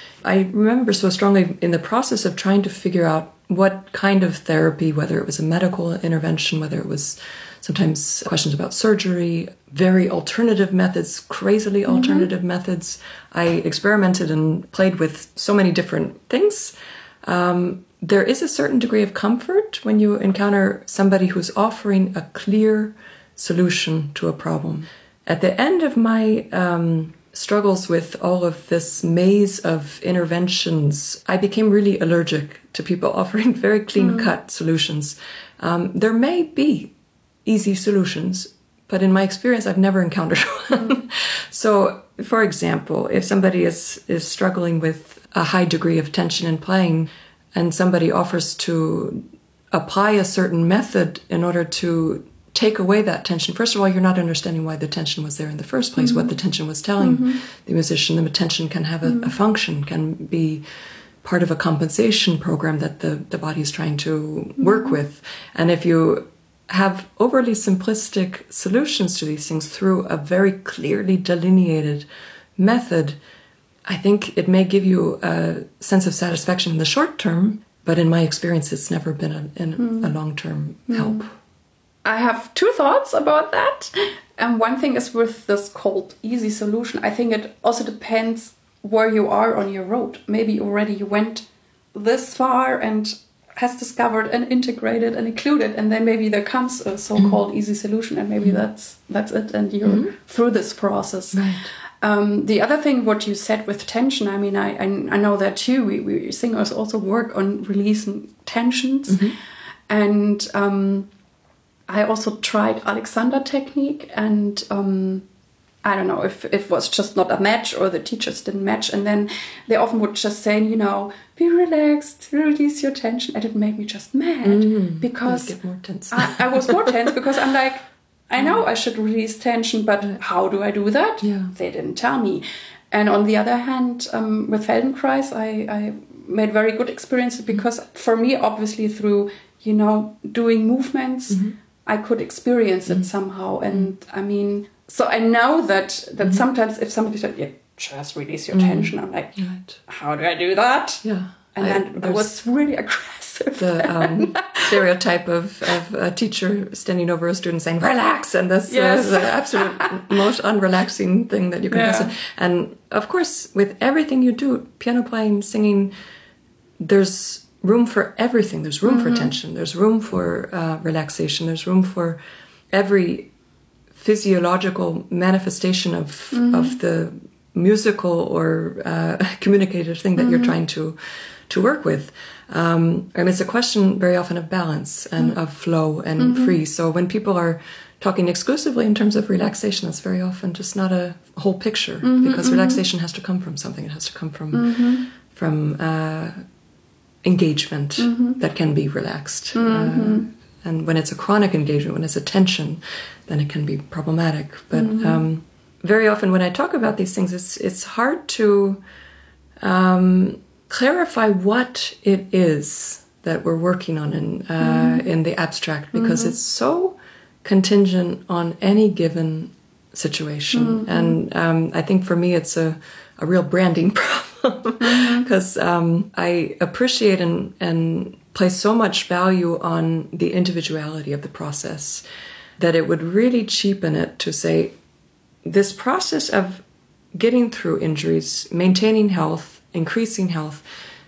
I remember so strongly in the process of trying to figure out what kind of therapy, whether it was a medical intervention, whether it was sometimes questions about surgery, very alternative methods, crazily mm-hmm. alternative methods. I experimented and played with so many different things. Um, there is a certain degree of comfort when you encounter somebody who's offering a clear solution to a problem. At the end of my um, struggles with all of this maze of interventions, I became really allergic to people offering very clean-cut mm. solutions. Um, there may be easy solutions, but in my experience, I've never encountered one. Mm. So, for example, if somebody is, is struggling with a high degree of tension in playing, and somebody offers to apply a certain method in order to take away that tension. First of all, you're not understanding why the tension was there in the first place, mm-hmm. what the tension was telling mm-hmm. the musician. The tension can have a, mm-hmm. a function, can be part of a compensation program that the, the body is trying to work mm-hmm. with. And if you have overly simplistic solutions to these things through a very clearly delineated method, I think it may give you a sense of satisfaction in the short term, but in my experience, it's never been a, in a long-term help. I have two thoughts about that. And one thing is with this called easy solution. I think it also depends where you are on your road. Maybe already you went this far and has discovered and integrated and included, and then maybe there comes a so-called mm-hmm. easy solution, and maybe mm-hmm. that's that's it, and you're mm-hmm. through this process. Right. Um, the other thing, what you said with tension, I mean, I I, I know that too. We, we singers also work on releasing tensions, mm-hmm. and um, I also tried Alexander technique, and um, I don't know if, if it was just not a match or the teachers didn't match, and then they often would just say, you know, be relaxed, release your tension, and it made me just mad mm, because get more tense. I, I was more tense because I'm like, I know I should release tension, but how do I do that? Yeah. They didn't tell me. And on the other hand, um, with Feldenkrais, I, I made very good experiences because for me, obviously through, you know, doing movements, mm-hmm. I could experience it mm-hmm. somehow. And I mean, so I know that that mm-hmm. sometimes if somebody said, yeah, just release your mm-hmm. tension, I'm like, right. how do I do that? Yeah. And I, then I was really aggressive. The um, stereotype of, of a teacher standing over a student saying, relax. And that's yes. uh, the absolute most unrelaxing thing that you can yeah. do. And of course, with everything you do, piano playing, singing, there's room for everything. There's room mm-hmm. for tension. There's room for uh, relaxation. There's room for every physiological manifestation of mm-hmm. of the musical or uh, communicative thing that mm-hmm. you're trying to to work with. Um, I mean, it's a question very often of balance and mm-hmm. of flow and mm-hmm. free. So when people are talking exclusively in terms of relaxation, that's very often just not a whole picture mm-hmm. because mm-hmm. relaxation has to come from something. It has to come from mm-hmm. from uh, engagement mm-hmm. that can be relaxed. Mm-hmm. Uh, and when it's a chronic engagement, when it's a tension, then it can be problematic. But mm-hmm. um, very often when I talk about these things, it's it's hard to um, clarify what it is that we're working on in uh, mm-hmm. in the abstract, because mm-hmm. it's so contingent on any given situation. Mm-hmm. And um, I think for me it's a, a real branding problem because mm-hmm. um, I appreciate and, and place so much value on the individuality of the process that it would really cheapen it to say this process of getting through injuries, maintaining health, increasing health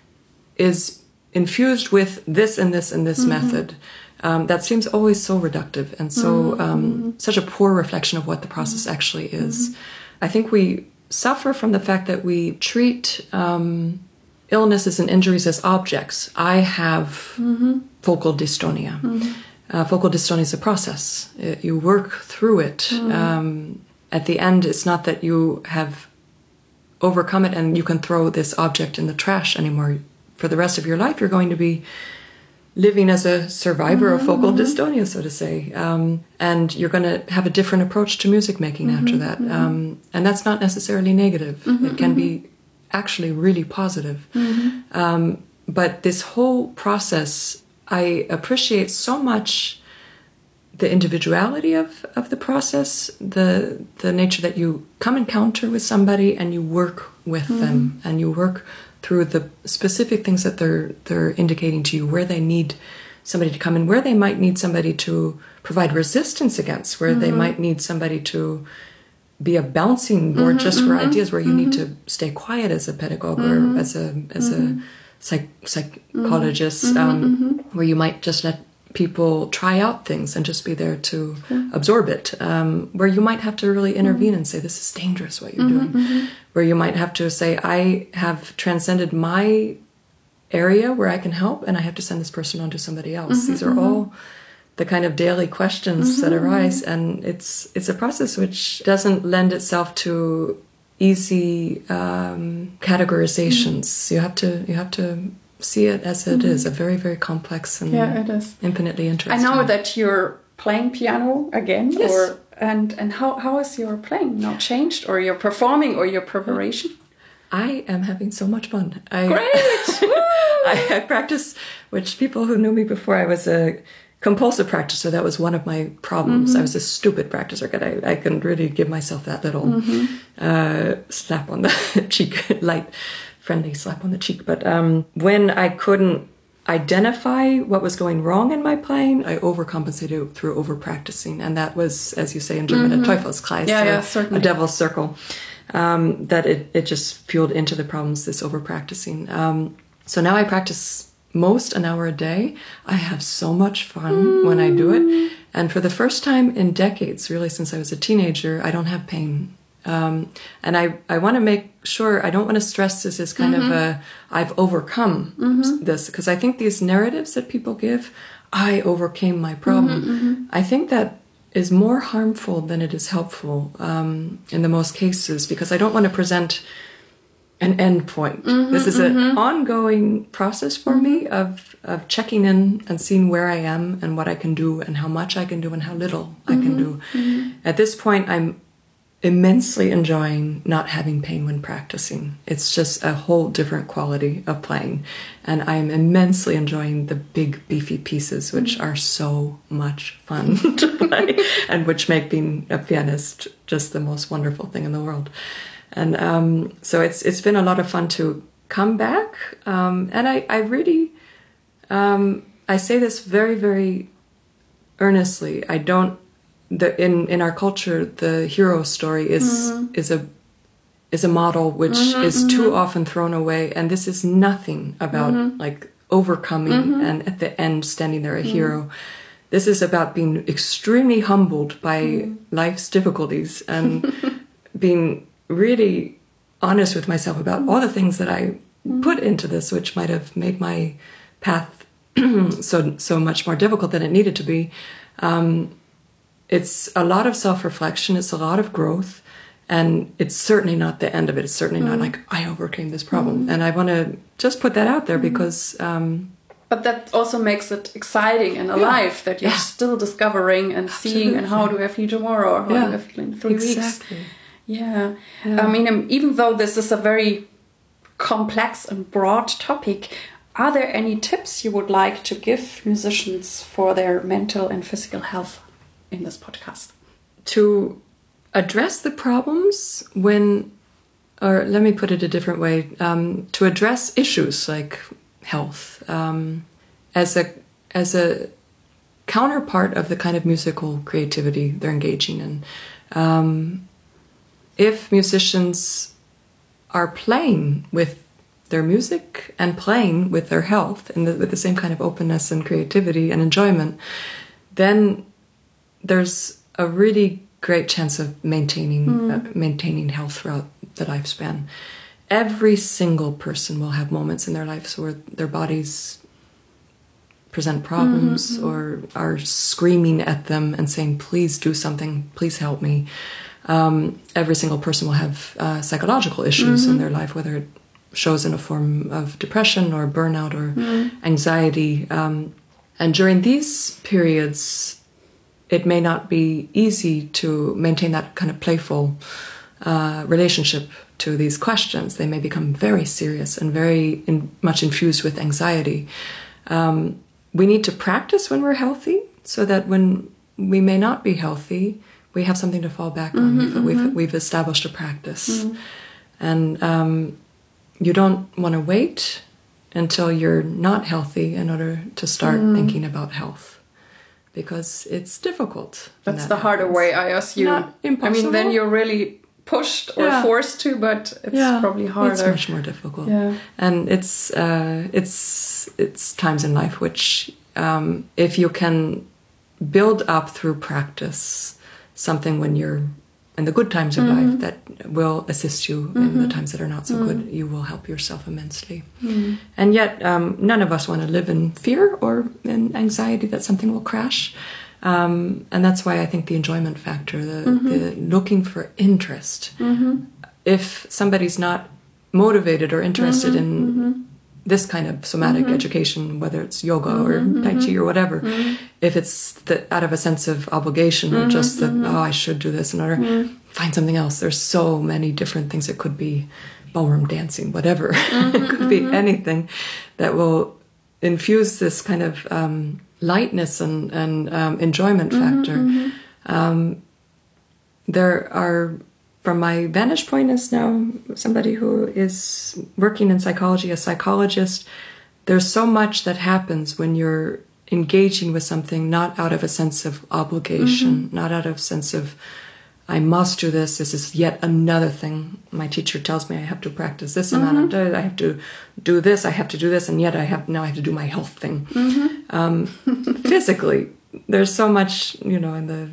is infused with this and this and this mm-hmm. method. Um, that seems always so reductive and so um, mm-hmm. such a poor reflection of what the process mm-hmm. actually is. Mm-hmm. I think we suffer from the fact that we treat um, illnesses and injuries as objects. I have mm-hmm. focal dystonia. Mm-hmm. Uh, focal dystonia is a process. It, you work through it. Mm-hmm. Um, at the end, it's not that you have overcome it and you can throw this object in the trash anymore. For the rest of your life, you're going to be living as a survivor mm-hmm, of focal mm-hmm. dystonia, so to say. Um, and you're going to have a different approach to music making mm-hmm, after that. Mm-hmm. Um, and that's not necessarily negative. Mm-hmm, it can mm-hmm. be actually really positive. Mm-hmm. Um, but this whole process, I appreciate so much the individuality of, of the process, the the nature that you come encounter with somebody and you work with mm-hmm. them and you work through the specific things that they're they're indicating to you, where they need somebody to come in, where they might need somebody to provide resistance against, where mm-hmm. they might need somebody to be a bouncing board mm-hmm, just for mm-hmm, ideas, where you mm-hmm. need to stay quiet as a pedagogue mm-hmm. or as a as mm-hmm. a psych, psychologist, mm-hmm, um, mm-hmm. where you might just let people try out things and just be there to mm-hmm. absorb it, um, where you might have to really intervene mm-hmm. and say, this is dangerous what you're mm-hmm, doing, mm-hmm. where you might have to say, I have transcended my area where I can help and I have to send this person on to somebody else. Mm-hmm, These are mm-hmm. all the kind of daily questions mm-hmm, that arise, and it's it's a process which doesn't lend itself to easy um, categorizations. Mm-hmm. You have to you have to see it as it mm-hmm. is, a very, very complex and yeah, it is. infinitely interesting. I know that you're playing piano again, yes. or and and how how is your playing now changed, or your performing, or your preparation? I am having so much fun. I, Great! I, I practice, which people who knew me before I was a compulsive practicer. That was one of my problems. Mm-hmm. I was a stupid practicer. I, I can really give myself that little mm-hmm. uh, slap on the cheek, light, friendly slap on the cheek. But um, when I couldn't identify what was going wrong in my playing, I overcompensated through over-practicing. And that was, as you say in German, mm-hmm. a Teufelskreis, yeah, a, yeah, certainly. a devil's circle. Um, that it, it just fueled into the problems, this over-practicing. Um, so now I practice most an hour a day. I have so much fun mm. when I do it. And for the first time in decades, really since I was a teenager, I don't have pain. Um, and I, I want to make sure, I don't want to stress this as kind mm-hmm. of a, I've overcome mm-hmm. this. Because I think these narratives that people give, I overcame my problem. Mm-hmm, mm-hmm. I think that is more harmful than it is helpful um, in the most cases. Because I don't want to present an end point. Mm-hmm, this is mm-hmm. an ongoing process for mm-hmm. me of, of checking in and seeing where I am and what I can do and how much I can do and how little mm-hmm. I can do. Mm-hmm. At this point, I'm immensely enjoying not having pain when practicing. It's just a whole different quality of playing. And I'm immensely enjoying the big, beefy pieces, which mm-hmm. are so much fun to play and which make being a pianist just the most wonderful thing in the world. And um, so it's it's been a lot of fun to come back. Um, and I, I really, um, I say this very, very earnestly. I don't, the, in, in our culture, the hero story is mm-hmm. is a is a model which mm-hmm, is mm-hmm. too often thrown away. And this is nothing about mm-hmm. like overcoming mm-hmm. and at the end standing there a mm-hmm. hero. This is about being extremely humbled by mm-hmm. life's difficulties and being really honest with myself about all the things that I put into this, which might have made my path so so much more difficult than it needed to be. Um, it's a lot of self-reflection. It's a lot of growth. And it's certainly not the end of it. It's certainly mm. not like, I overcame this problem. Mm. And I want to just put that out there mm. because... Um, but that also makes it exciting and alive yeah. that you're yeah. still discovering and Absolutely. seeing and how do I feel tomorrow or how yeah. do I feel in three exactly. weeks. Yeah. yeah. I mean, even though this is a very complex and broad topic, are there any tips you would like to give musicians for their mental and physical health in this podcast? To address the problems when, or let me put it a different way, um, to address issues like health um, as a as a counterpart of the kind of musical creativity they're engaging in. Um, if musicians are playing with their music and playing with their health and the, with the same kind of openness and creativity and enjoyment, then there's a really great chance of maintaining mm. uh, maintaining health throughout the lifespan. Every single person will have moments in their lives where their bodies present problems mm-hmm. or are screaming at them and saying, please do something, please help me. Um, every single person will have uh, psychological issues mm-hmm. in their life, whether it shows in a form of depression or burnout or mm. anxiety. Um, and during these periods, it may not be easy to maintain that kind of playful uh, relationship to these questions. They may become very serious and very in, much infused with anxiety. Um, we need to practice when we're healthy so that when we may not be healthy, we have something to fall back on. Mm-hmm, we've, mm-hmm. we've established a practice. Mm. And um, you don't want to wait until you're not healthy in order to start mm. thinking about health, because it's difficult. That's that the harder happens. way, I assume. Not impossible. I mean, then you're really pushed or yeah. forced to, but it's yeah. probably harder. It's much more difficult. Yeah. And it's uh, it's it's times in life which, um, if you can build up through practice something when you're in the good times of mm-hmm. life that will assist you mm-hmm. in the times that are not so mm-hmm. good, you will help yourself immensely. Mm-hmm. And yet, um, none of us want to live in fear or in anxiety that something will crash. Um, and that's why I think the enjoyment factor, the, mm-hmm. the looking for interest. Mm-hmm. If somebody's not motivated or interested mm-hmm. in mm-hmm. this kind of somatic mm-hmm. education, whether it's yoga mm-hmm. or Tai Chi or whatever, mm-hmm. if it's the, out of a sense of obligation mm-hmm. or just that, mm-hmm. oh, I should do this in order, mm-hmm. find something else. There's so many different things. It could be ballroom dancing, whatever. Mm-hmm. It could be anything that will infuse this kind of um, lightness and, and um, enjoyment factor. Mm-hmm, mm-hmm. Um, there are, from my vantage point as now somebody who is working in psychology, a psychologist, there's so much that happens when you're engaging with something not out of a sense of obligation, mm-hmm. not out of a sense of, I must do this, this is yet another thing. My teacher tells me I have to practice this mm-hmm. amount of days, I have to do this, I have to do this, and yet I have now I have to do my health thing. Mm-hmm. Um, physically, there's so much, you know, in the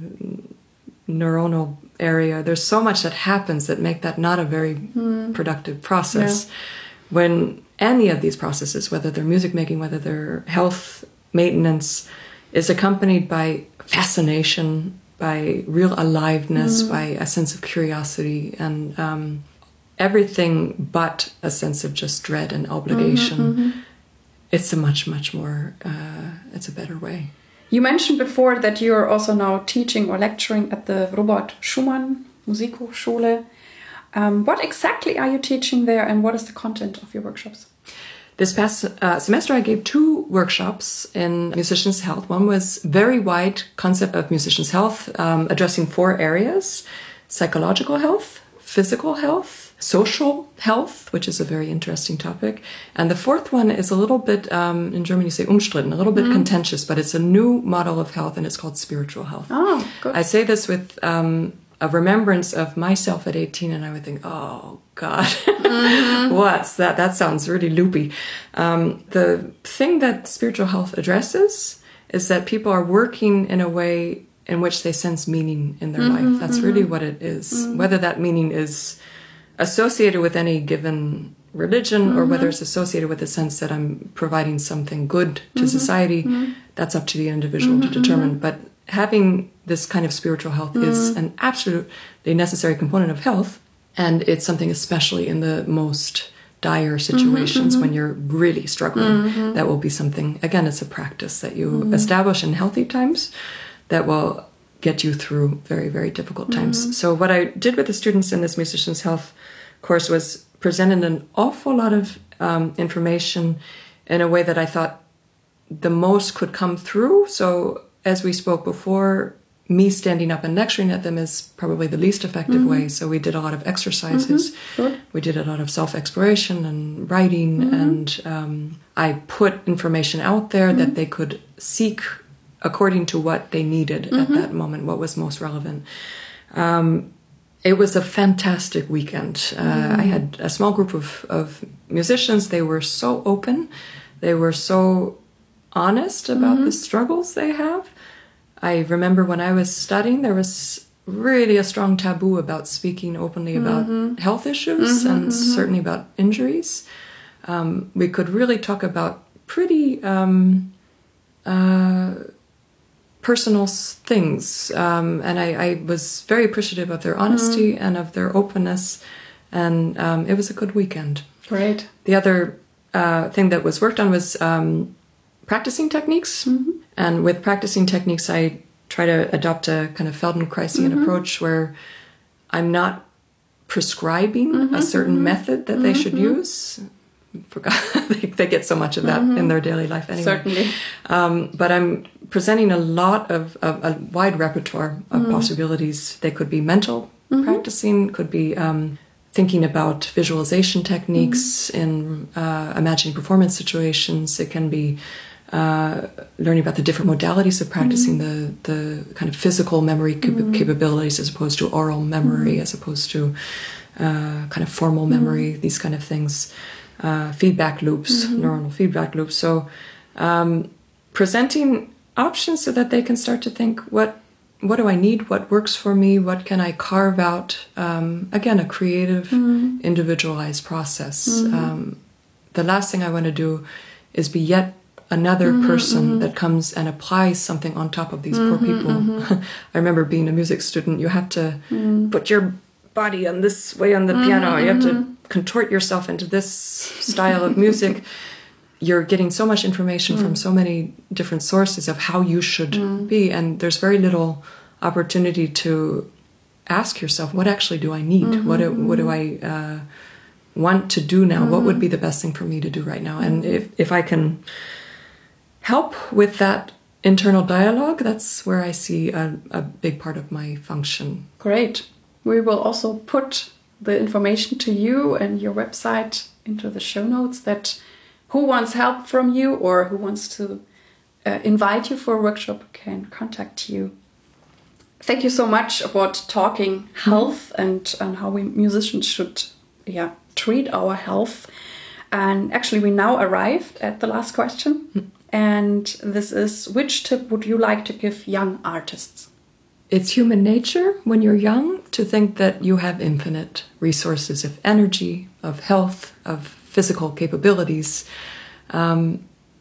neuronal area, there's so much that happens that make that not a very mm. productive process. Yeah. When any of these processes, whether they're music making, whether they're health maintenance, is accompanied by fascination, by real aliveness, mm. by a sense of curiosity, and um, everything but a sense of just dread and obligation. Mm-hmm, mm-hmm. It's a much, much more, uh, it's a better way. You mentioned before that you're also now teaching or lecturing at the Robert Schumann Musikhochschule. Um, what exactly are you teaching there, and what is the content of your workshops? This past uh, semester I gave two workshops in musicians' health. One was very wide concept of musicians' health, um, addressing four areas: psychological health, physical health, social health, which is a very interesting topic. And the fourth one is a little bit, um, in German you say umstritten, a little bit mm. contentious, but it's a new model of health, and it's called spiritual health. Oh, good. I say this with um, a remembrance of myself at eighteen, and I would think, oh, God, mm-hmm. what's that? That sounds really loopy. Um, the thing that spiritual health addresses is that people are working in a way in which they sense meaning in their mm-hmm, life. That's mm-hmm. really what it is. Mm-hmm. Whether that meaning is associated with any given religion mm-hmm. or whether it's associated with the sense that I'm providing something good to mm-hmm. society, mm-hmm. that's up to the individual mm-hmm. to determine. But having this kind of spiritual health mm-hmm. is an absolutely necessary component of health. And it's something especially in the most dire situations mm-hmm, when you're really struggling. Mm-hmm. That will be something, again, it's a practice that you mm-hmm. establish in healthy times that will get you through very, very difficult times. Mm-hmm. So what I did with the students in this musician's health course was presented an awful lot of um, information in a way that I thought the most could come through. So as we spoke before, me standing up and lecturing at them is probably the least effective mm-hmm. way. So we did a lot of exercises. Mm-hmm. Sure. We did a lot of self-exploration and writing. Mm-hmm. And um, I put information out there mm-hmm. that they could seek according to what they needed mm-hmm. at that moment, what was most relevant. Um, it was a fantastic weekend. Uh, mm-hmm. I had a small group of, of musicians. They were so open. They were so honest about mm-hmm. the struggles they have. I remember when I was studying, there was really a strong taboo about speaking openly about mm-hmm. health issues mm-hmm, and mm-hmm. certainly about injuries. Um, we could really talk about pretty um, uh, personal things. Um, and I, I was very appreciative of their honesty mm-hmm. and of their openness. And um, it was a good weekend. Great. The other uh, thing that was worked on was um, practicing techniques. Mm-hmm. And with practicing techniques, I try to adopt a kind of Feldenkraisian mm-hmm. approach where I'm not prescribing mm-hmm. a certain mm-hmm. method that mm-hmm. they should use. Forgot they, they get so much of that mm-hmm. in their daily life anyway. Certainly. Um, but I'm presenting a lot of, of a wide repertoire of mm-hmm. possibilities. They could be mental mm-hmm. practicing, could be um, thinking about visualization techniques mm-hmm. in uh, imagining performance situations. It can be Uh, learning about the different modalities of practicing mm-hmm. the, the kind of physical memory cap- mm-hmm. capabilities as opposed to oral memory, mm-hmm. as opposed to uh, kind of formal memory, mm-hmm. these kind of things, uh, feedback loops, mm-hmm. neuronal feedback loops. So um, presenting options so that they can start to think, what what do I need? What works for me? What can I carve out? Um, again, a creative, mm-hmm. individualized process. Mm-hmm. Um, the last thing I want to do is be yet another mm-hmm, person mm-hmm. that comes and applies something on top of these mm-hmm, poor people. Mm-hmm. I remember being a music student, you have to mm-hmm. put your body on this way on the mm-hmm, piano. You have to contort yourself into this style of music. You're getting so much information mm-hmm. from so many different sources of how you should mm-hmm. be. And there's very little opportunity to ask yourself, what actually do I need? Mm-hmm, what, do, what do I uh, want to do now? Mm-hmm. What would be the best thing for me to do right now? And if, if I can help with that internal dialogue, that's where I see a, a big part of my function. Great. We will also put the information to you and your website into the show notes, that who wants help from you or who wants to uh, invite you for a workshop can contact you. Thank you so much about talking health and, and how we musicians should yeah, treat our health. And actually, we now arrived at the last question. Mm. And this is, which tip would you like to give young artists? It's human nature when you're young to think that you have infinite resources of energy, of health, of physical capabilities. Um,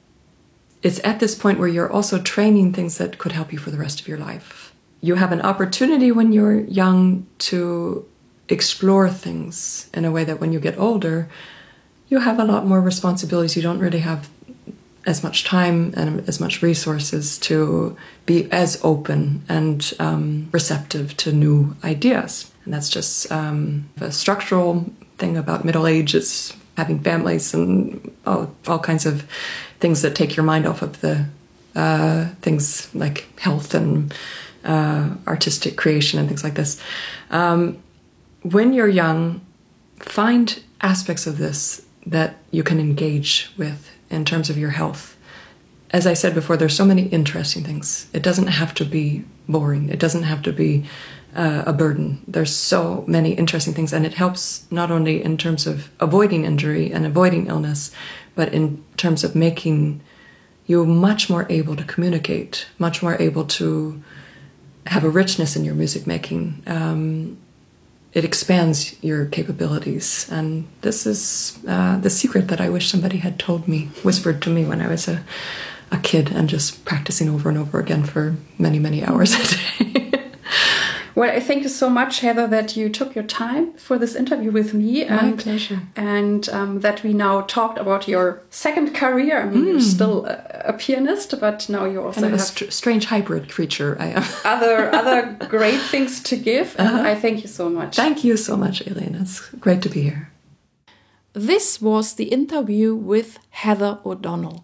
it's at this point where you're also training things that could help you for the rest of your life. You have an opportunity when you're young to explore things in a way that when you get older, you have a lot more responsibilities. You don't really have as much time and as much resources to be as open and um, receptive to new ideas. And that's just um, a structural thing about middle age. It's having families and all, all kinds of things that take your mind off of the uh, things like health and uh, artistic creation and things like this. Um, when you're young, find aspects of this that you can engage with in terms of your health. As I said before, there's so many interesting things. It doesn't have to be boring. It doesn't have to be uh, a burden. There's so many interesting things, and it helps not only in terms of avoiding injury and avoiding illness, but in terms of making you much more able to communicate, much more able to have a richness in your music making. Um, It expands your capabilities. And this is uh, the secret that I wish somebody had told me, whispered to me when I was a, a kid and just practicing over and over again for many, many hours a day. Well, I thank you so much, Heather, that you took your time for this interview with me. My and, pleasure. And um, that we now talked about your second career. I mean, mm. you're still a, a pianist, but now you also kind of have a str- strange hybrid creature I am. other other great things to give. And uh-huh. I thank you so much. Thank you so much, Elena. It's great to be here. This was the interview with Heather O'Donnell.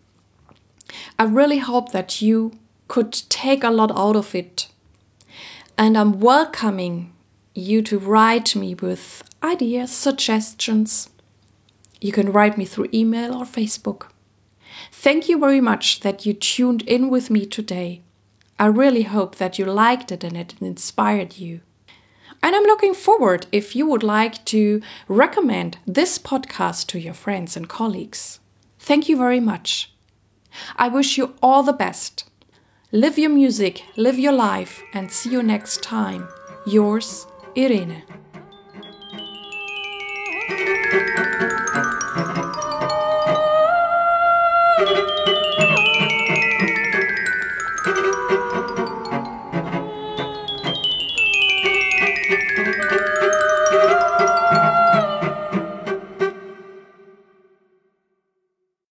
I really hope that you could take a lot out of it. And I'm welcoming you to write me with ideas, suggestions. You can write me through email or Facebook. Thank you very much that you tuned in with me today. I really hope that you liked it and it inspired you. And I'm looking forward if you would like to recommend this podcast to your friends and colleagues. Thank you very much. I wish you all the best. Live your music, live your life, and see you next time. Yours, Irene.